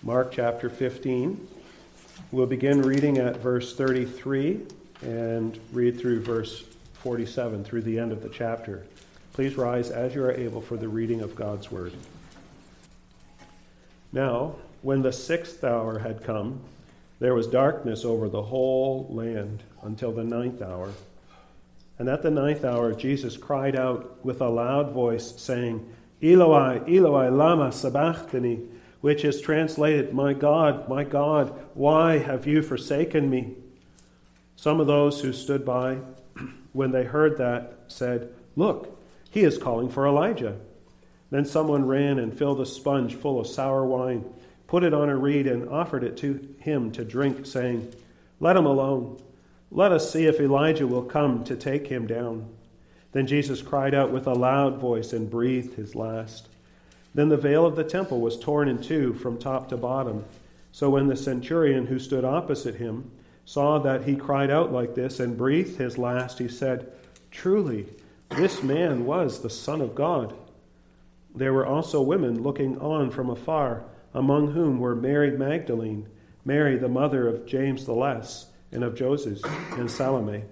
Mark chapter 15. We'll begin reading at verse 33 and read through verse 47 through the end of the chapter. Please rise as you are able for the reading of God's word. Now, when the 6th hour had come, there was darkness over the whole land until the 9th hour. And at the 9th hour, Jesus cried out with a loud voice, saying, Eloi, Eloi, lama sabachthani, which is translated, my God, why have you forsaken me? Some of those who stood by, when they heard that, said, Look, he is calling for Elijah. Then someone ran and filled a sponge full of sour wine, put it on a reed, and offered it to him to drink, saying, Let him alone. Let us see if Elijah will come to take him down. Then Jesus cried out with a loud voice and breathed his last. Then the veil of the temple was torn in two from top to bottom. So when the centurion who stood opposite him saw that he cried out like this and breathed his last, he said, Truly, this man was the Son of God. There were also women looking on from afar, among whom were Mary Magdalene, Mary the mother of James the Less, and of Joses, and Salome,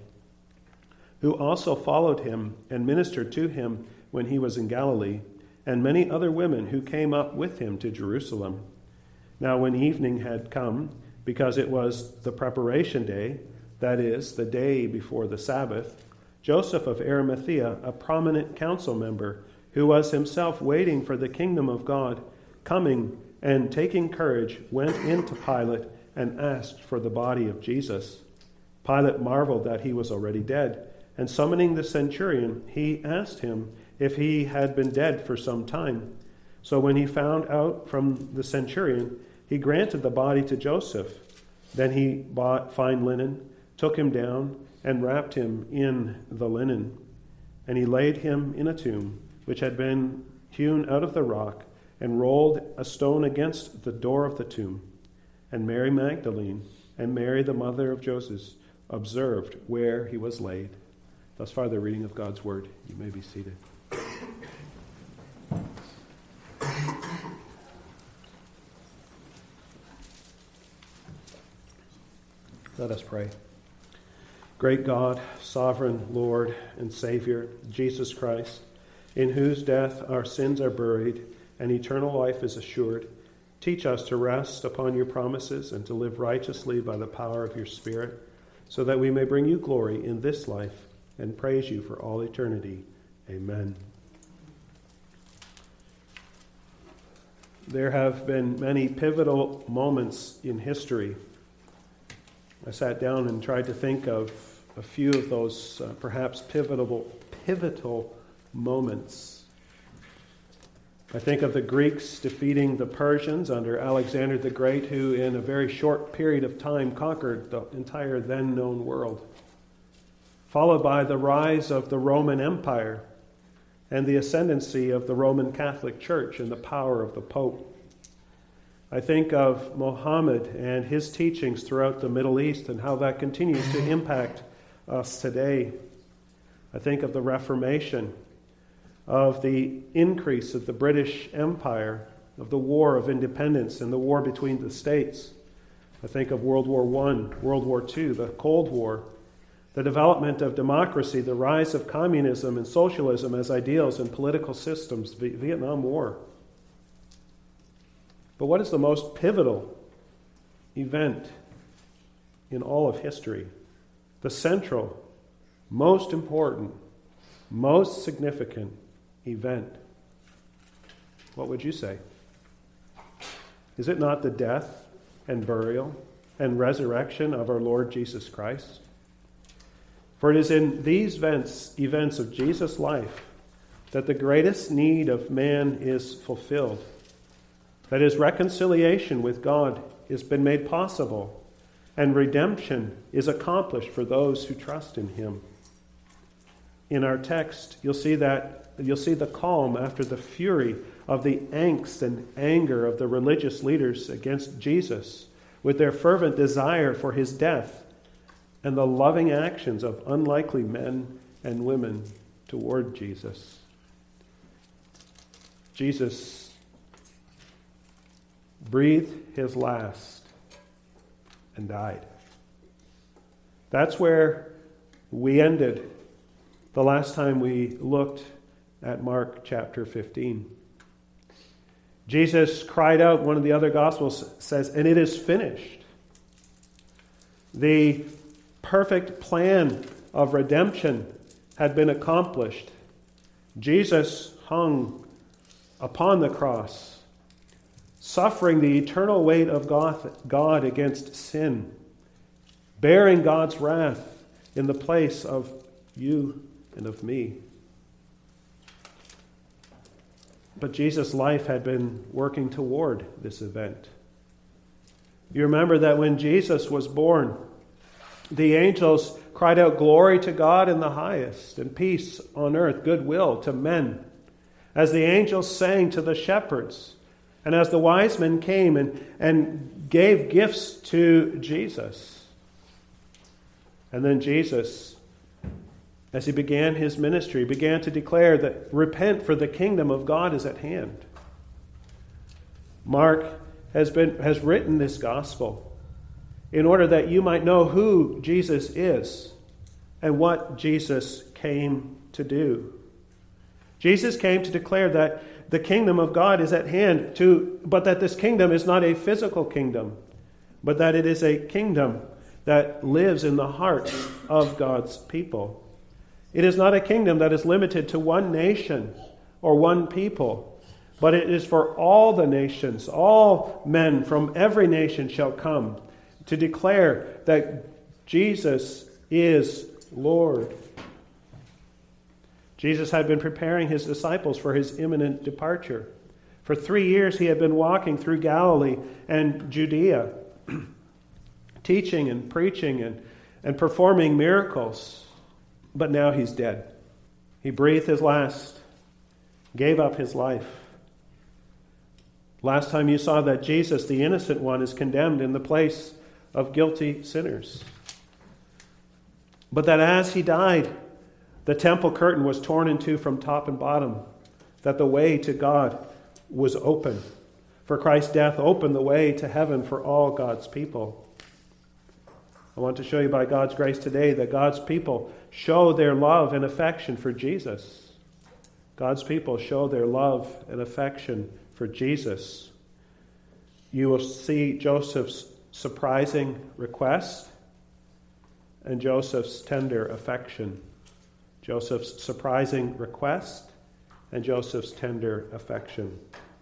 who also followed him and ministered to him when he was in Galilee, and many other women who came up with him to Jerusalem. Now when evening had come, because it was the preparation day, that is, the day before the Sabbath, Joseph of Arimathea, a prominent council member, who was himself waiting for the kingdom of God, coming and taking courage, went in to Pilate and asked for the body of Jesus. Pilate marveled that he was already dead, and summoning the centurion, he asked him if he had been dead for some time. So when he found out from the centurion, he granted the body to Joseph. Then he bought fine linen, took him down, and wrapped him in the linen. And he laid him in a tomb, which had been hewn out of the rock, and rolled a stone against the door of the tomb. And Mary Magdalene and Mary the mother of Joses observed where he was laid. Thus far the reading of God's word. You may be seated. Let us pray. Great God, sovereign Lord and Savior, Jesus Christ, in whose death our sins are buried and eternal life is assured, teach us to rest upon your promises and to live righteously by the power of your Spirit, so that we may bring you glory in this life and praise you for all eternity. Amen. There have been many pivotal moments in history. I sat down and tried to think of a few of those perhaps pivotal moments. I think of the Greeks defeating the Persians under Alexander the Great, who in a very short period of time conquered the entire then known world, followed by the rise of the Roman Empire and the ascendancy of the Roman Catholic Church and the power of the Pope. I think of Muhammad and his teachings throughout the Middle East and how that continues to impact us today. I think of the Reformation, of the increase of the British Empire, of the War of Independence and the war between the states. I think of World War I, World War II, the Cold War, the development of democracy, the rise of communism and socialism as ideals and political systems, the Vietnam War. But what is the most pivotal event in all of history? The central, most important, most significant event. What would you say? Is it not the death and burial and resurrection of our Lord Jesus Christ? For it is in these events of Jesus' life that the greatest need of man is fulfilled. That his reconciliation with God has been made possible, and redemption is accomplished for those who trust in him. In our text, you'll see the calm after the fury of the angst and anger of the religious leaders against Jesus, with their fervent desire for his death, and the loving actions of unlikely men and women toward Jesus. Jesus breathed his last and died. That's where we ended the last time we looked at Mark chapter 15. Jesus cried out, one of the other Gospels says, and it is finished. The perfect plan of redemption had been accomplished. Jesus hung upon the cross, suffering the eternal weight of God against sin, bearing God's wrath in the place of you and of me. But Jesus' life had been working toward this event. You remember that when Jesus was born, the angels cried out, "Glory to God in the highest, and peace on earth, goodwill to men." As the angels sang to the shepherds, and as the wise men came and gave gifts to Jesus. And then Jesus, as he began his ministry, began to declare that repent, for the kingdom of God is at hand. Mark has written this gospel in order that you might know who Jesus is and what Jesus came to do. Jesus came to declare that the kingdom of God is at hand, but that this kingdom is not a physical kingdom, but that it is a kingdom that lives in the hearts of God's people. It is not a kingdom that is limited to one nation or one people, but it is for all the nations. All men from every nation shall come to declare that Jesus is Lord. Jesus had been preparing his disciples for his imminent departure. For 3 years he had been walking through Galilee and Judea, teaching and preaching and performing miracles. But now he's dead. He breathed his last, gave up his life. Last time you saw that Jesus, the innocent one, is condemned in the place of guilty sinners. But that as he died, the temple curtain was torn in two from top and bottom, that the way to God was open. For Christ's death opened the way to heaven for all God's people. I want to show you by God's grace today that God's people show their love and affection for Jesus. God's people show their love and affection for Jesus. You will see Joseph's surprising request and Joseph's tender affection. Joseph's surprising request and Joseph's tender affection.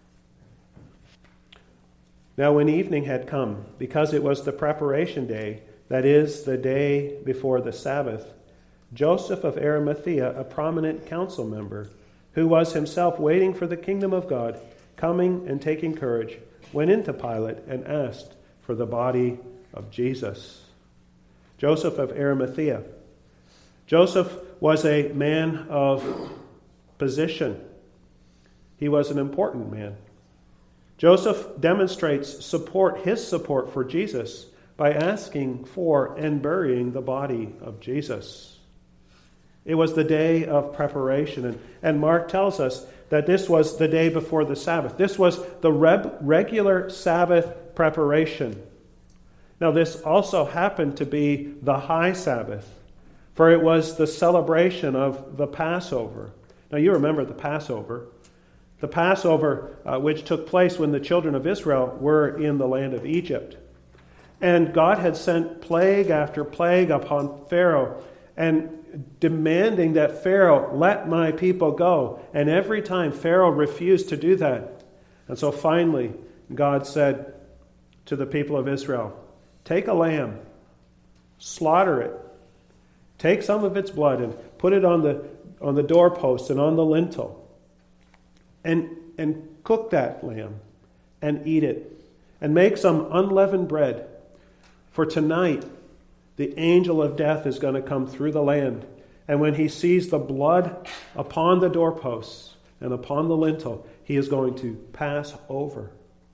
Now when evening had come, because it was the preparation day, that is, the day before the Sabbath, Joseph of Arimathea, a prominent council member, who was himself waiting for the kingdom of God, coming and taking courage, went into Pilate and asked for the body of Jesus. Joseph of Arimathea. Joseph was a man of position. He was an important man. Joseph demonstrates his support for Jesus by asking for and burying the body of Jesus. It was the day of preparation, and Mark tells us that this was the day before the Sabbath. This was the regular Sabbath preparation. Now, this also happened to be the high Sabbath, for it was the celebration of the Passover. Now, you remember the Passover. The Passover, which took place when the children of Israel were in the land of Egypt. And God had sent plague after plague upon Pharaoh, and demanding that Pharaoh let my people go. And every time Pharaoh refused to do that. And so finally, God said to the people of Israel, take a lamb, slaughter it, take some of its blood and put it on the doorpost and on the lintel, and cook that lamb and eat it, and make some unleavened bread. For tonight, the angel of death is going to come through the land. And when he sees the blood upon the doorposts and upon the lintel, he is going to pass over.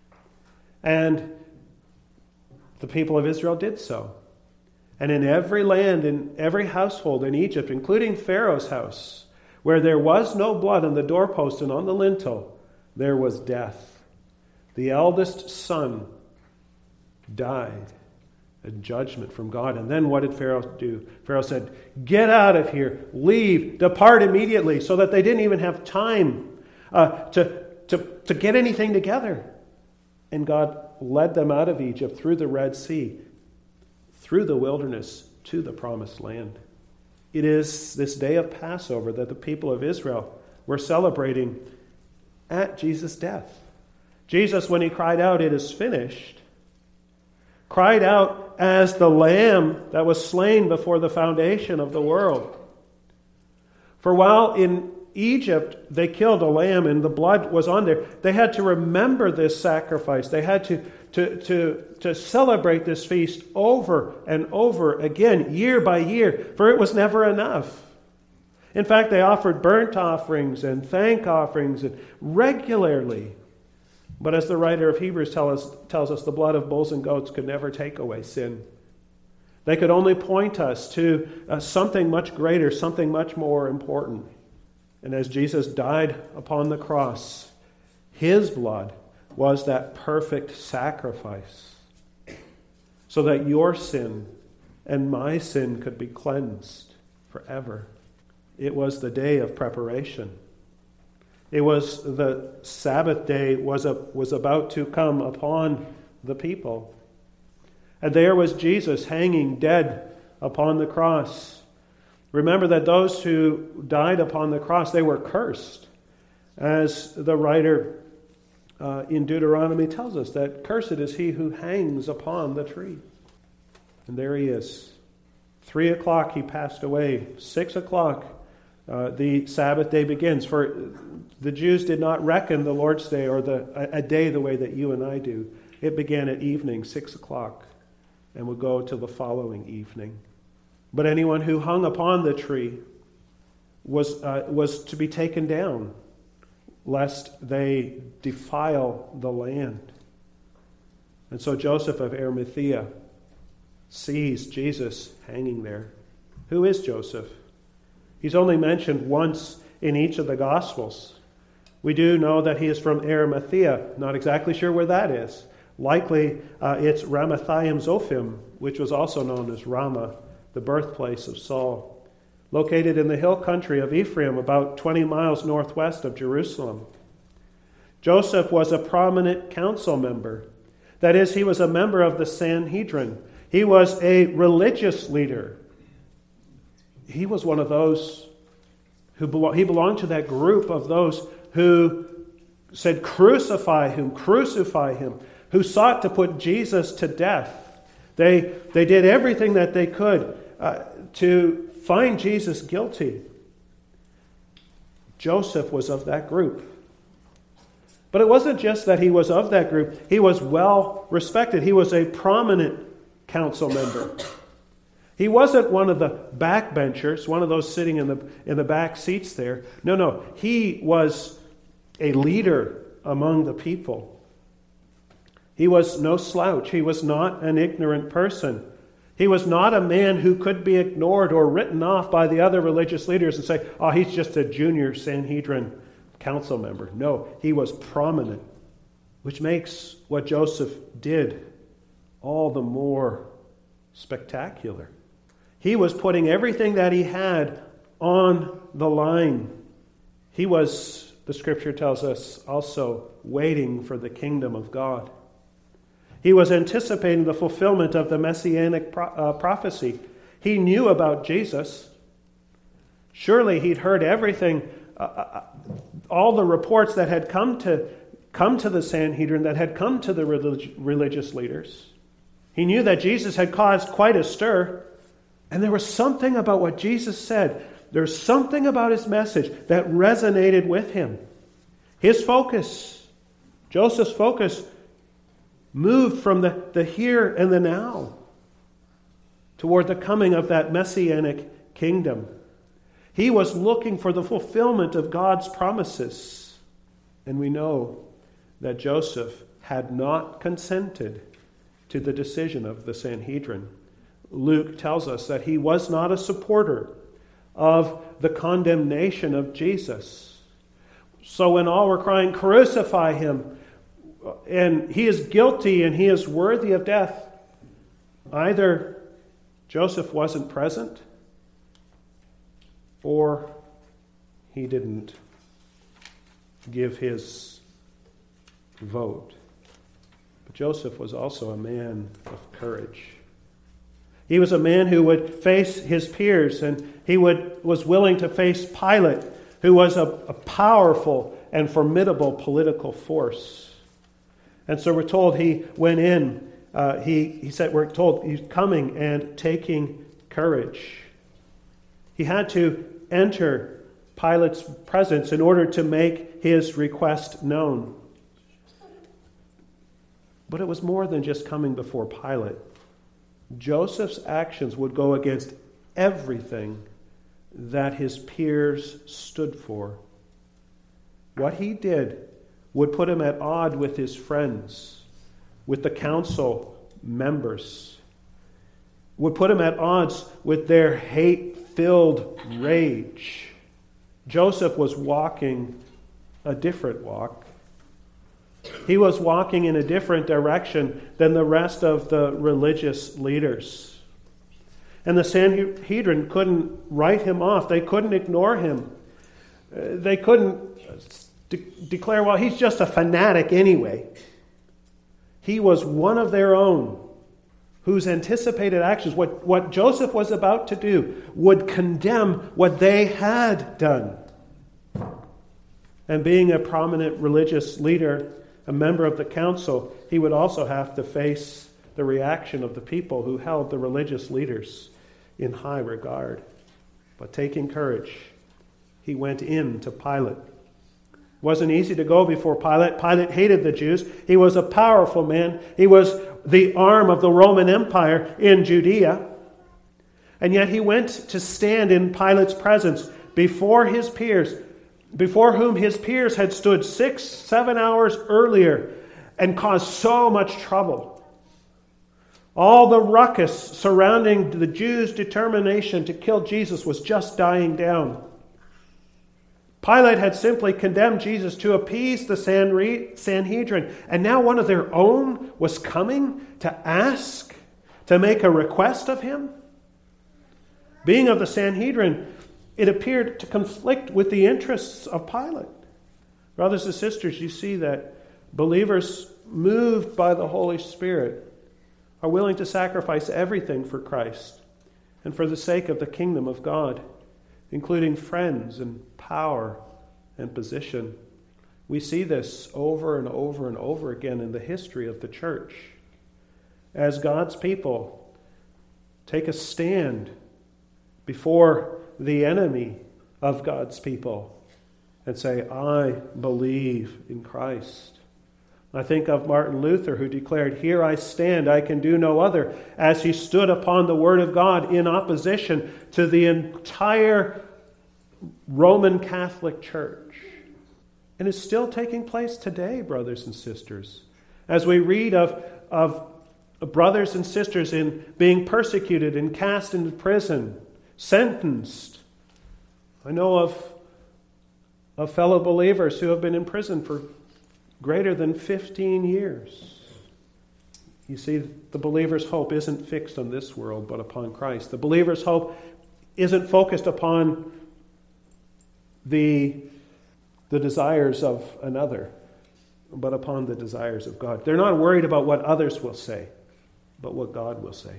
And the people of Israel did so. And in every land, in every household in Egypt, including Pharaoh's house, where there was no blood on the doorpost and on the lintel, there was death. The eldest son died. A judgment from God. And then what did Pharaoh do? Pharaoh said, "Get out of here, leave, depart immediately," so that they didn't even have time to get anything together. And God led them out of Egypt through the Red Sea, through the wilderness to the promised land. It is this day of Passover that the people of Israel were celebrating at Jesus' death. Jesus, when he cried out, "It is finished," cried out as the lamb that was slain before the foundation of the world. For while in Egypt they killed a lamb and the blood was on there, they had to remember this sacrifice. They had to celebrate this feast over and over again, year by year, for it was never enough. In fact, they offered burnt offerings and thank offerings regularly. But as the writer of Hebrews tells us, the blood of bulls and goats could never take away sin. They could only point us to something much greater, something much more important. And as Jesus died upon the cross, his blood was that perfect sacrifice, so that your sin and my sin could be cleansed forever. It was the day of preparation. It was the Sabbath day was about to come upon the people. And there was Jesus hanging dead upon the cross. Remember that those who died upon the cross, they were cursed. As the writer in Deuteronomy tells us, that cursed is he who hangs upon the tree. And there he is. 3 o'clock he passed away. 6 o'clock the Sabbath day begins. For the Jews did not reckon the Lord's Day or a day the way that you and I do. It began at evening, 6 o'clock, and would go till the following evening. But anyone who hung upon the tree was to be taken down, lest they defile the land. And so Joseph of Arimathea sees Jesus hanging there. Who is Joseph? He's only mentioned once in each of the Gospels. We do know that he is from Arimathea. Not exactly sure where that is. Likely it's Ramathaim Zophim, which was also known as Ramah, the birthplace of Saul, located in the hill country of Ephraim, about 20 miles northwest of Jerusalem. Joseph was a prominent council member. That is, he was a member of the Sanhedrin. He was a religious leader. He was one of those who he belonged to that group of those who said, crucify him, who sought to put Jesus to death. They did everything that they could to find Jesus guilty. Joseph was of that group. But it wasn't just that he was of that group. He was well respected. He was a prominent council member. He wasn't one of the backbenchers, one of those sitting in the back seats there. No. He was a leader among the people. He was no slouch. He was not an ignorant person. He was not a man who could be ignored or written off by the other religious leaders and say, "Oh, he's just a junior Sanhedrin council member." No, he was prominent, which makes what Joseph did all the more spectacular. He was putting everything that he had on the line. He was, the scripture tells us, also waiting for the kingdom of God. He was anticipating the fulfillment of the messianic prophecy. He knew about Jesus. Surely he'd heard everything, all the reports that had come to the Sanhedrin, that had come to the religious leaders. He knew that Jesus had caused quite a stir. And there was something about what Jesus said. There's something about his message that resonated with him. His focus, Joseph's focus, moved from the here and the now toward the coming of that messianic kingdom. He was looking for the fulfillment of God's promises. And we know that Joseph had not consented to the decision of the Sanhedrin. Luke tells us that he was not a supporter of the condemnation of Jesus. So when all were crying, "Crucify him," and he is guilty and he is worthy of death, either Joseph wasn't present or he didn't give his vote. But Joseph was also a man of courage. He was a man who would face his peers, and he was willing to face Pilate, who was a powerful and formidable political force. And so we're told he went in, we're told he's coming and taking courage. He had to enter Pilate's presence in order to make his request known. But it was more than just coming before Pilate. Joseph's actions would go against everything that his peers stood for. What he did would put him at odds with his friends, with the council members, would put him at odds with their hate-filled rage. Joseph was walking a different walk. He was walking in a different direction than the rest of the religious leaders. And the Sanhedrin couldn't write him off. They couldn't ignore him. They couldn't declare, well, he's just a fanatic anyway. He was one of their own whose anticipated actions, what Joseph was about to do, would condemn what they had done. And being a prominent religious leader, a member of the council, he would also have to face the reaction of the people who held the religious leaders in high regard. But taking courage, he went in to Pilate. It wasn't easy to go before Pilate. Pilate hated the Jews. He was a powerful man. He was the arm of the Roman Empire in Judea. And yet he went to stand in Pilate's presence before his peers, before whom his peers had stood 6-7 hours earlier and caused so much trouble. All the ruckus surrounding the Jews' determination to kill Jesus was just dying down. Pilate had simply condemned Jesus to appease the Sanhedrin, and now one of their own was coming to ask, to make a request of him. Being of the Sanhedrin, it appeared to conflict with the interests of Pilate. Brothers and sisters, you see that believers moved by the Holy Spirit are willing to sacrifice everything for Christ and for the sake of the kingdom of God, including friends and power and position. We see this over and over and over again in the history of the church. As God's people take a stand before the enemy of God's people and say, I believe in Christ. I think of Martin Luther, who declared, "Here I stand, I can do no other," as he stood upon the Word of God in opposition to the entire Roman Catholic Church. And it's still taking place today, brothers and sisters. As we read of brothers and sisters in being persecuted and cast into prison, sentenced. I know of fellow believers who have been in prison for greater than 15 years. You see, the believer's hope isn't fixed on this world, but upon Christ. The believer's hope isn't focused upon the desires of another, but upon the desires of God. They're not worried about what others will say, but what God will say.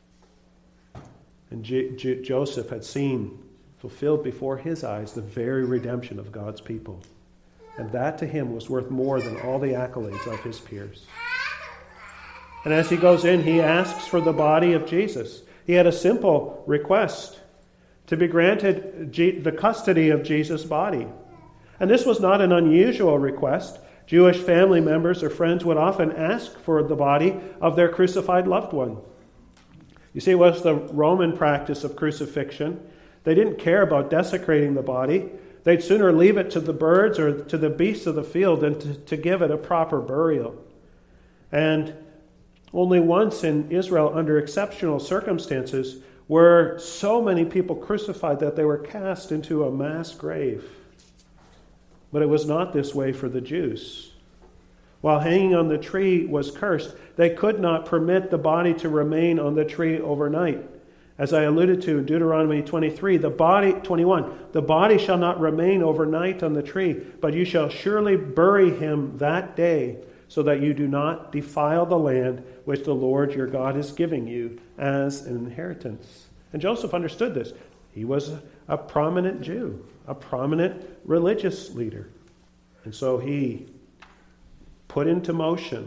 And Joseph had seen fulfilled before his eyes the very redemption of God's people. And that to him was worth more than all the accolades of his peers. And as he goes in, he asks for the body of Jesus. He had a simple request to be granted the custody of Jesus' body. And this was not an unusual request. Jewish family members or friends would often ask for the body of their crucified loved one. You see, it was the Roman practice of crucifixion. They didn't care about desecrating the body. They'd sooner leave it to the birds or to the beasts of the field than to give it a proper burial. And only once in Israel, under exceptional circumstances, were so many people crucified that they were cast into a mass grave. But it was not this way for the Jews. while hanging on the tree was cursed. They could not permit the body to remain on the tree overnight. As I alluded to in Deuteronomy 21, the body shall not remain overnight on the tree, but you shall surely bury him that day, so that you do not defile the land which the Lord your God is giving you as an inheritance. And Joseph understood this. He was a prominent Jew, a prominent religious leader. And so he put into motion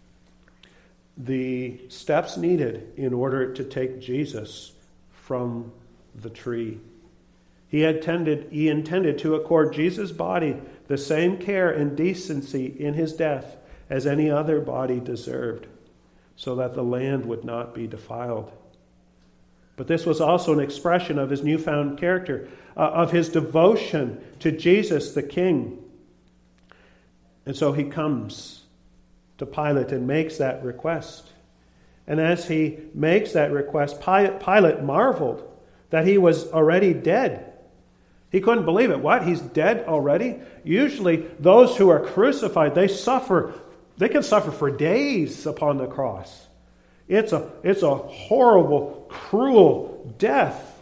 the steps needed in order to take Jesus from the tree. He intended to accord Jesus' body the same care and decency in his death as any other body deserved, so that the land would not be defiled. But this was also an expression of his newfound character, of his devotion to Jesus the King. And so he comes to Pilate and makes that request. And as he makes that request, Pilate marveled that he was already dead. He couldn't believe it. What? He's dead already? Usually those who are crucified, they can suffer for days upon the cross. It's a horrible, cruel death.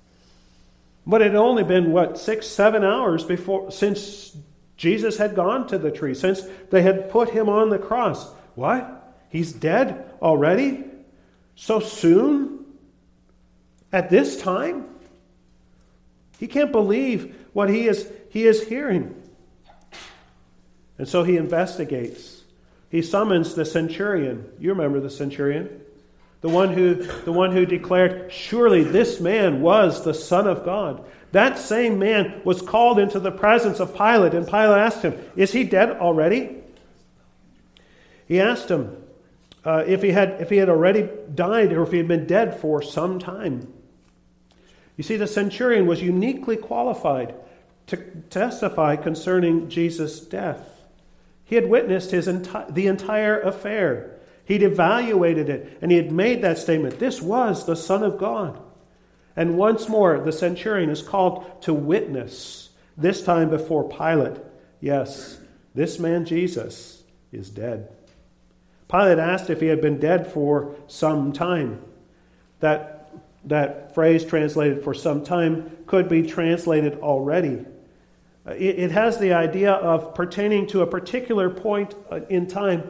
But it had only been, 6-7 hours since Jesus had gone to the tree, since they had put him on the cross. What? He's dead already? So soon? At this time? He can't believe what he is hearing. And so he investigates. He summons the centurion. You remember the centurion? The one who declared, surely this man was the Son of God. That same man was called into the presence of Pilate, and Pilate asked him, is he dead already? He asked him if he had already died, or if he had been dead for some time. You see, the centurion was uniquely qualified to testify concerning Jesus' death. He had witnessed the entire affair. He'd evaluated it, and he had made that statement. This was the Son of God. And once more, the centurion is called to witness, this time before Pilate. Yes, this man Jesus is dead. Pilate asked if he had been dead for some time. That phrase translated for some time could be translated already. It has the idea of pertaining to a particular point in time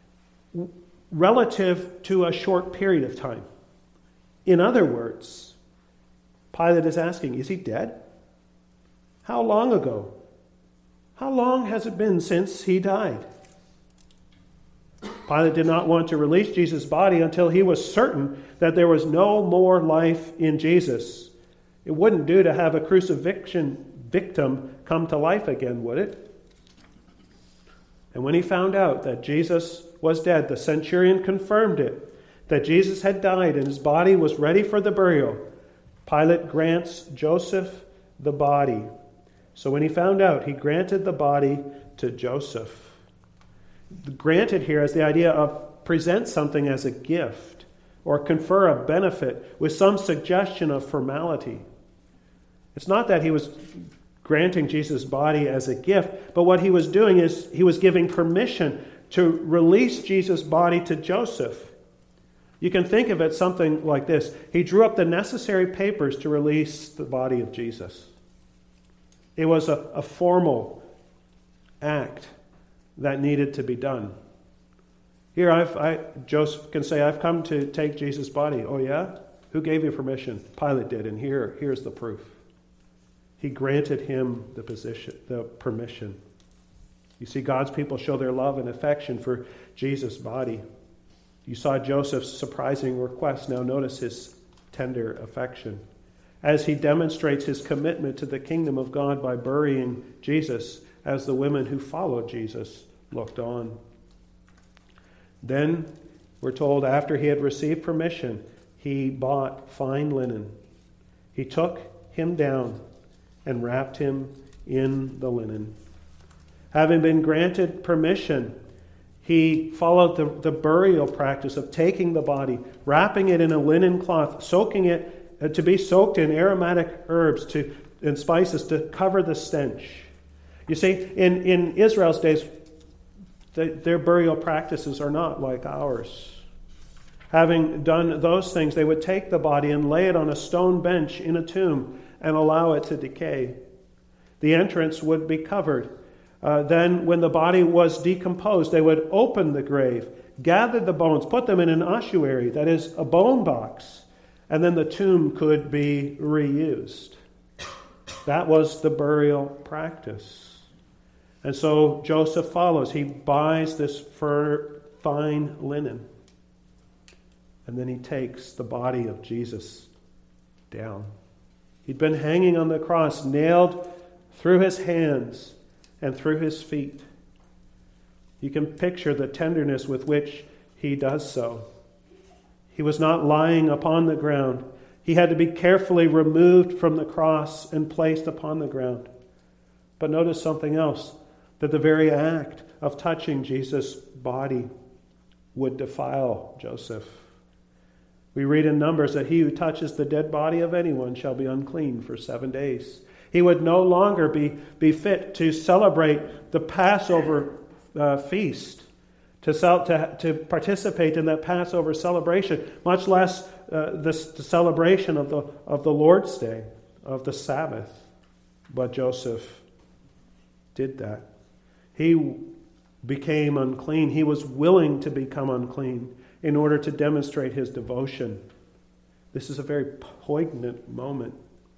relative to a short period of time. In other words, Pilate is asking, is he dead? How long ago? How long has it been since he died? Pilate did not want to release Jesus' body until he was certain that there was no more life in Jesus. It wouldn't do to have a crucifixion victim come to life again, would it? And when he found out that Jesus was dead, the centurion confirmed it, that Jesus had died and his body was ready for the burial. Pilate grants Joseph the body. So when he found out, he granted the body to Joseph. Granted here has the idea of present something as a gift or confer a benefit with some suggestion of formality. It's not that he was granting Jesus' body as a gift, but what he was doing is he was giving permission to release Jesus' body to Joseph. You can think of it something like this. He drew up the necessary papers to release the body of Jesus. It was a formal act that needed to be done. Here, Joseph can say, I've come to take Jesus' body. Oh yeah? Who gave you permission? Pilate did, and here's the proof. He granted him the permission. You see, God's people show their love and affection for Jesus' body. You saw Joseph's surprising request. Now notice his tender affection. As he demonstrates his commitment to the kingdom of God by burying Jesus, as the women who followed Jesus looked on. Then, we're told, after he had received permission, he bought fine linen. He took him down and wrapped him in the linen. Having been granted permission, he followed the burial practice of taking the body, wrapping it in a linen cloth, soaking it to be soaked in aromatic herbs and spices to cover the stench. You see, in Israel's days, Their burial practices are not like ours. Having done those things, they would take the body and lay it on a stone bench in a tomb and allow it to decay. The entrance would be covered. Then, when the body was decomposed, they would open the grave, gather the bones, put them in an ossuary, that is, a bone box, and then the tomb could be reused. That was the burial practice. And so Joseph follows. He buys this fine linen. And then he takes the body of Jesus down. He'd been hanging on the cross, nailed through his hands and through his feet. You can picture the tenderness with which he does so. He was not lying upon the ground. He had to be carefully removed from the cross and placed upon the ground. But notice something else, that the very act of touching Jesus' body would defile Joseph. We read in Numbers that he who touches the dead body of anyone shall be unclean for 7 days. He would no longer be fit to celebrate the Passover feast, to participate in that Passover celebration, much less the celebration of the Lord's Day, of the Sabbath. But Joseph did that. He became unclean. He was willing to become unclean in order to demonstrate his devotion. This is a very poignant moment.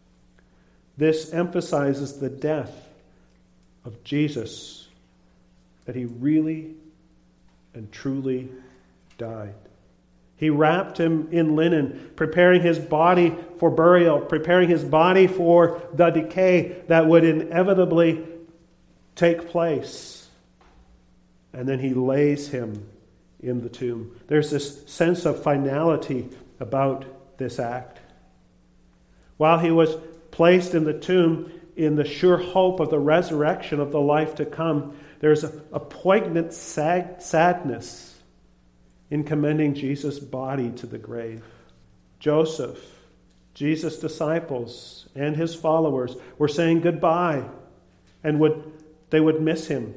This emphasizes the death of Jesus, that he really and truly died. He wrapped him in linen, preparing his body for burial, preparing his body for the decay that would inevitably take place. And then he lays him in the tomb. There's this sense of finality about this act. While he was placed in the tomb in the sure hope of the resurrection of the life to come, there's a poignant sadness in commending Jesus' body to the grave. Joseph, Jesus' disciples, and his followers were saying goodbye, and they would miss him.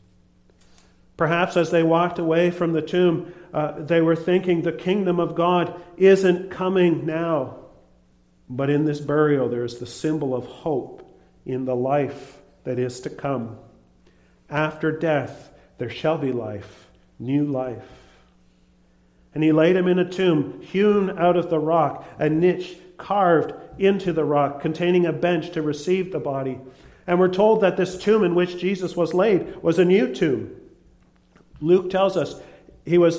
Perhaps as they walked away from the tomb, they were thinking the kingdom of God isn't coming now. But in this burial, there is the symbol of hope in the life that is to come. After death, there shall be life, new life. And he laid him in a tomb hewn out of the rock, a niche carved into the rock, containing a bench to receive the body. And we're told that this tomb in which Jesus was laid was a new tomb. Luke tells us it was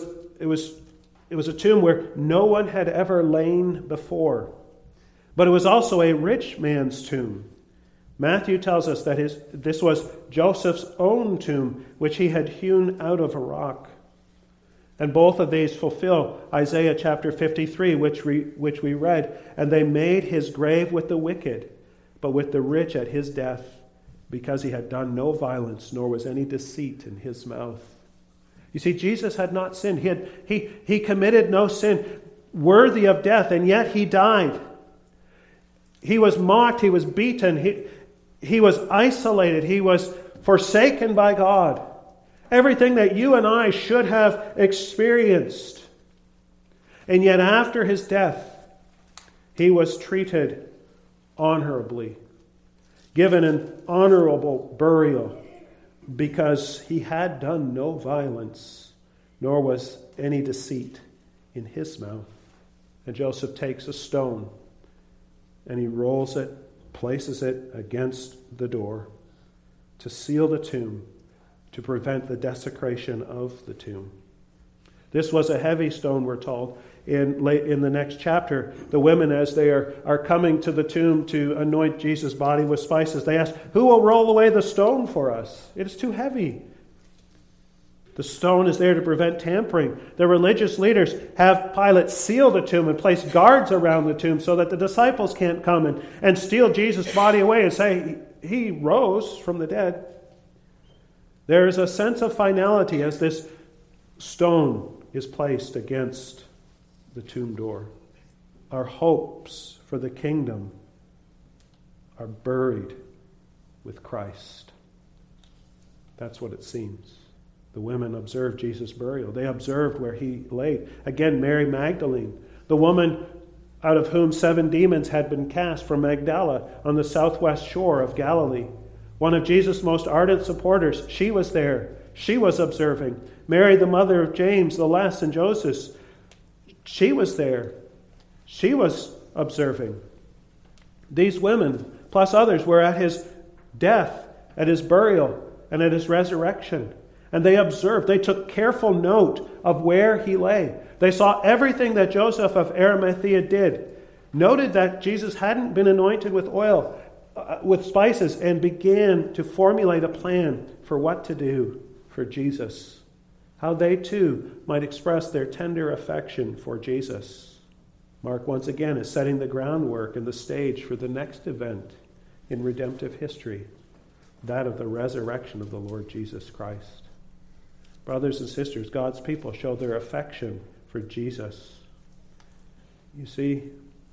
a tomb where no one had ever lain before. But it was also a rich man's tomb. Matthew tells us that this was Joseph's own tomb, which he had hewn out of a rock. And both of these fulfill Isaiah chapter 53, which we read. And they made his grave with the wicked, but with the rich at his death, because he had done no violence, nor was any deceit in his mouth. You see, Jesus had not sinned. He committed no sin worthy of death, and yet he died. He was mocked, he was beaten, he was isolated, he was forsaken by God. Everything that you and I should have experienced. And yet after his death, he was treated honorably, given an honorable burial, because he had done no violence, nor was any deceit in his mouth. And Joseph takes a stone, and he rolls it, places it against the door to seal the tomb, to prevent the desecration of the tomb. This was a heavy stone, we're told. In the next chapter, the women, as they are coming to the tomb to anoint Jesus' body with spices, they ask, "Who will roll away the stone for us? It is too heavy." The stone is there to prevent tampering. The religious leaders have Pilate seal the tomb and place guards around the tomb so that the disciples can't come and steal Jesus' body away and say, "He rose from the dead." There is a sense of finality as this stone is placed against the tomb door. Our hopes for the kingdom are buried with Christ. That's what it seems. The women observed Jesus' burial. They observed where he lay. Again, Mary Magdalene, the woman out of whom 7 demons had been cast from Magdala on the southwest shore of Galilee. One of Jesus' most ardent supporters. She was there. She was observing. Mary, the mother of James, the Less, and Joseph. She was there. She was observing. These women, plus others, were at his death, at his burial, and at his resurrection. And they observed, they took careful note of where he lay. They saw everything that Joseph of Arimathea did, noted that Jesus hadn't been anointed with oil, with spices, and began to formulate a plan for what to do for Jesus. How they too might express their tender affection for Jesus. Mark once again is setting the groundwork and the stage for the next event in redemptive history, that of the resurrection of the Lord Jesus Christ. Brothers and sisters, God's people show their affection for Jesus. You see,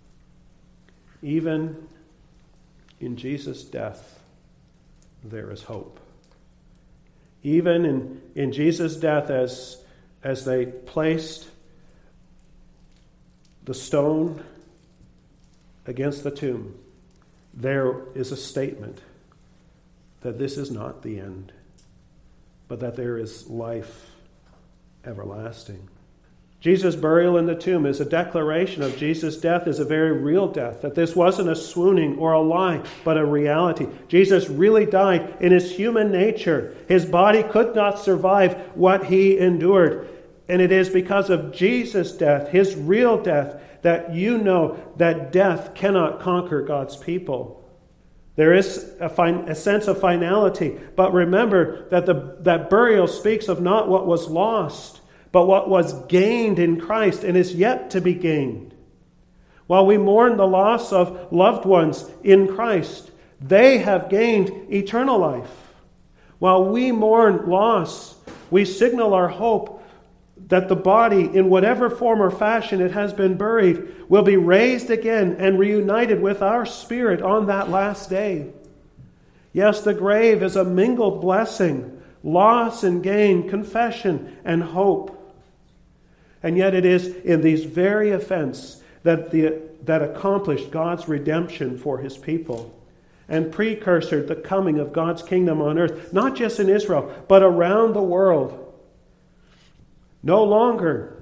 even in Jesus' death, there is hope. Even in Jesus' death, as they placed the stone against the tomb, there is a statement that this is not the end, but that there is life everlasting. Jesus' burial in the tomb is a declaration of Jesus' death is a very real death, that this wasn't a swooning or a lie, but a reality. Jesus really died in his human nature. His body could not survive what he endured. And it is because of Jesus' death, his real death, that you know that death cannot conquer God's people. There is a sense of finality, but remember that that burial speaks of not what was lost, but what was gained in Christ and is yet to be gained. While we mourn the loss of loved ones in Christ, they have gained eternal life. While we mourn loss, we signal our hope that the body, in whatever form or fashion it has been buried, will be raised again and reunited with our spirit on that last day. Yes, the grave is a mingled blessing, loss and gain, confession and hope. And yet it is in these very events that accomplished God's redemption for his people and precursored the coming of God's kingdom on earth, not just in Israel, but around the world. No longer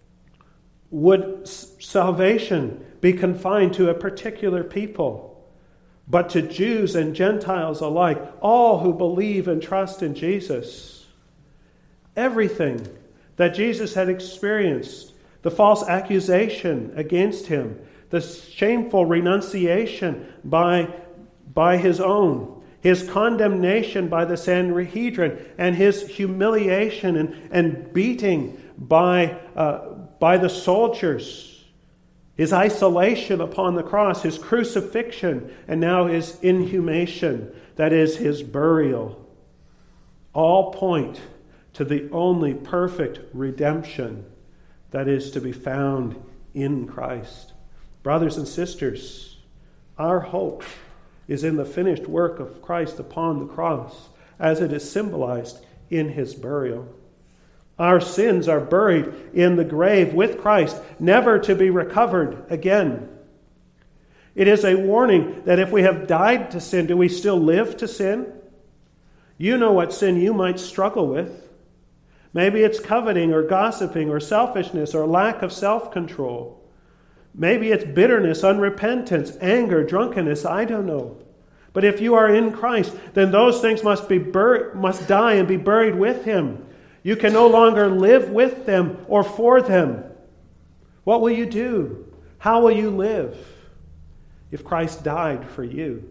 would salvation be confined to a particular people, but to Jews and Gentiles alike, all who believe and trust in Jesus. Everything that Jesus had experienced, the false accusation against him, the shameful renunciation by his own, his condemnation by the Sanhedrin, and his humiliation and beating by the soldiers, his isolation upon the cross, his crucifixion, and now his inhumation, that is, his burial, all point to the only perfect redemption that is to be found in Christ. Brothers and sisters, our hope is in the finished work of Christ upon the cross, as it is symbolized in his burial. Our sins are buried in the grave with Christ, never to be recovered again. It is a warning that if we have died to sin, do we still live to sin? You know what sin you might struggle with. Maybe it's coveting or gossiping or selfishness or lack of self-control. Maybe it's bitterness, unrepentance, anger, drunkenness, I don't know. But if you are in Christ, then those things must die and be buried with him. You can no longer live with them or for them. What will you do? How will you live if Christ died for you?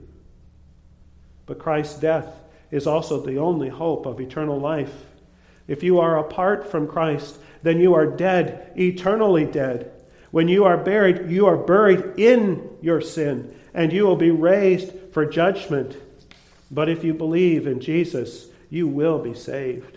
But Christ's death is also the only hope of eternal life. If you are apart from Christ, then you are dead, eternally dead. When you are buried in your sin, and you will be raised for judgment. But if you believe in Jesus, you will be saved.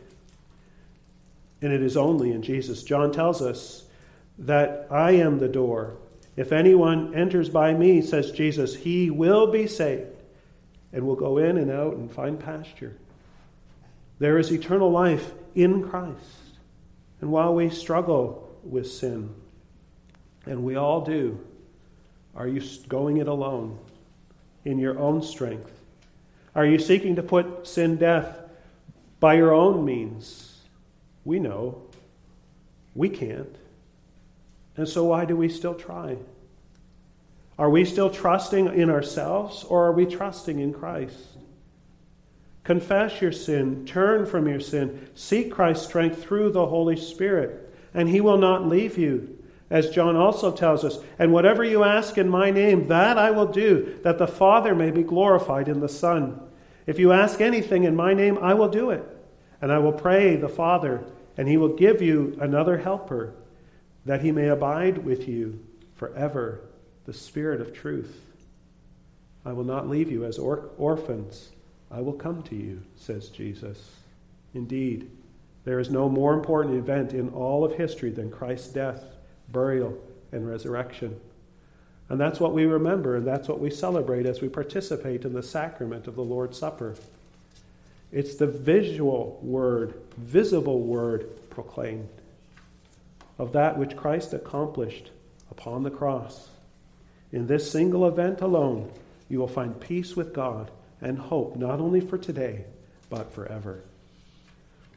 And it is only in Jesus. John tells us that I am the door. If anyone enters by me, says Jesus, he will be saved and will go in and out and find pasture. There is eternal life in Christ. And while we struggle with sin, and we all do, are you going it alone in your own strength? Are you seeking to put sin death by your own means? We know we can't. And so why do we still try? Are we still trusting in ourselves, or are we trusting in Christ? Confess your sin, turn from your sin, seek Christ's strength through the Holy Spirit, and he will not leave you, as John also tells us. And whatever you ask in my name, that I will do, that the Father may be glorified in the Son. If you ask anything in my name, I will do it. And I will pray the Father, and he will give you another helper, that he may abide with you forever, the Spirit of truth. I will not leave you as orphans. I will come to you, says Jesus. Indeed, there is no more important event in all of history than Christ's death, burial, and resurrection. And that's what we remember, and that's what we celebrate as we participate in the sacrament of the Lord's Supper. It's the visible word proclaimed of that which Christ accomplished upon the cross. In this single event alone, you will find peace with God and hope not only for today, but forever.